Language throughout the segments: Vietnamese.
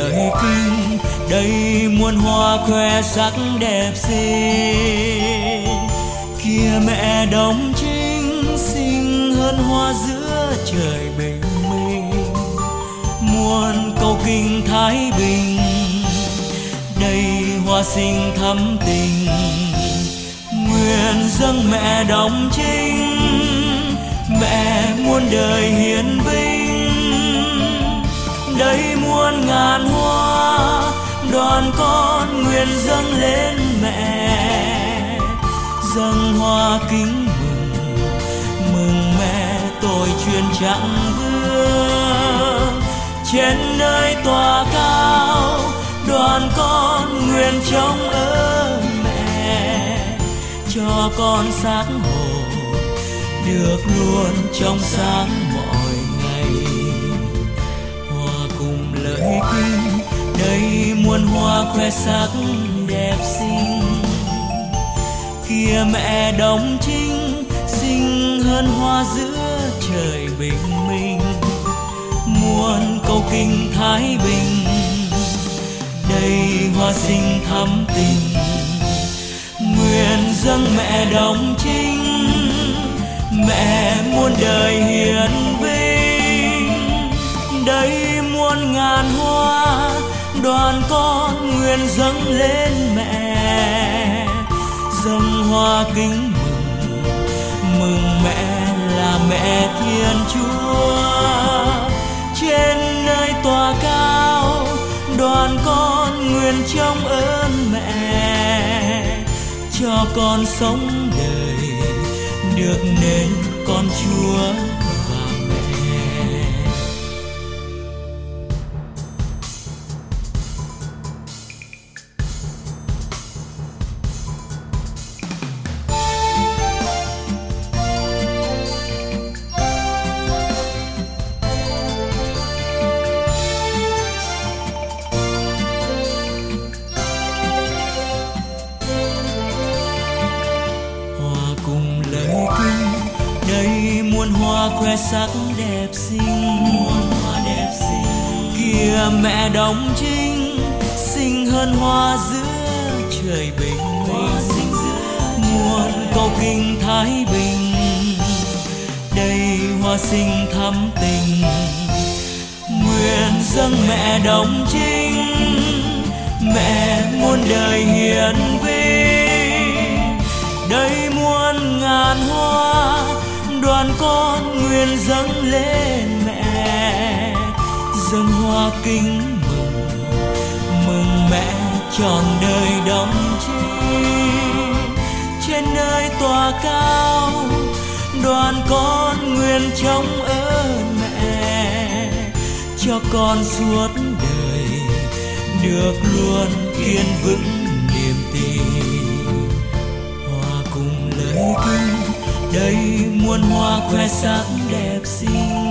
lời kinh đầy muôn hoa khoe sắc đẹp xinh. Kìa mẹ đồng trinh xinh hơn hoa giữa trời bình minh. Muôn câu kinh thái bình đầy hoa sinh thắm tình. Nguyện dâng mẹ đồng trinh, mẹ muôn đời hiền vinh. Đây muôn ngàn hoa đoàn con nguyện dâng lên mẹ. Dâng hoa kính mừng, mừng mẹ tôi truyền chẳng vương. Trên nơi tòa cao đoàn con nguyện trông ơn mẹ. Cho con xác hồn được luôn trong sáng mọi ngày. Hòa cùng lời kinh đầy muôn hoa khoe sắc đẹp xinh. Kìa mẹ đồng trinh xinh hơn hoa giữa trời bình minh. Muôn câu kinh thái bình đầy hoa sinh thắm tình. Nguyện dâng mẹ đồng trinh, mẹ muôn đời hiền vinh. Đây muôn ngàn hoa đoàn con nguyện dâng lên mẹ. Dâng hoa kính mừng, mừng mẹ là mẹ Thiên Chúa. Trên nơi tòa cao đoàn con nguyện trông ơn mẹ. Cho con sống đời được nên con Chúa và mẹ. Đây muôn hoa khoe sắc đẹp xinh. Kìa mẹ đồng trinh xinh hơn hoa giữa trời bình minh. Muôn câu kinh thái bình đầy hoa sinh thắm tình. Nguyện dâng mẹ đồng trinh, mẹ muôn đời hiền vinh. Đây muôn ngàn hoa đoàn con nguyện dâng lên mẹ. Dâng hoa kính mừng, mừng mẹ trọn đời đồng trinh. Trên nơi tòa cao đoàn con nguyện trông ơn mẹ. Cho con suốt đời được luôn kiên vững niềm tin. Hòa cùng lời kinh đây muôn hoa khoe sắc đẹp xinh.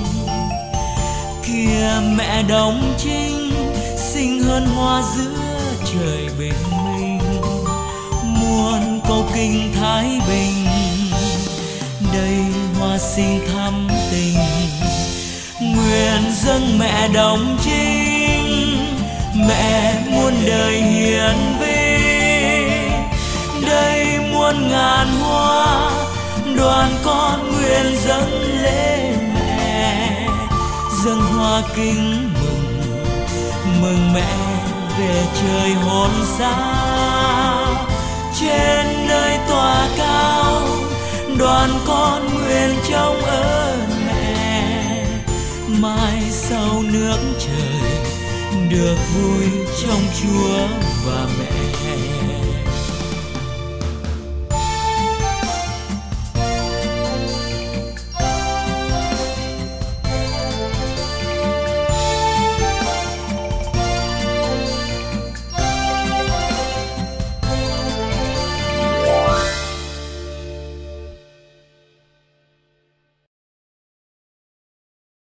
Kìa mẹ đồng trinh xinh hơn hoa giữa trời bình minh. Muôn câu kinh thái bình đầy hoa sinh thắm tình. Nguyện dâng mẹ đồng trinh, mẹ muôn đời hiền vinh. Đây muôn ngàn hoa đoàn con nguyện dâng lên mẹ. Dâng hoa kính mừng, mừng mẹ về trời hồn xa. Trên nơi tòa cao đoàn con nguyện trông ơn mẹ. Mai sau nước trời được vui trong Chúa và mẹ.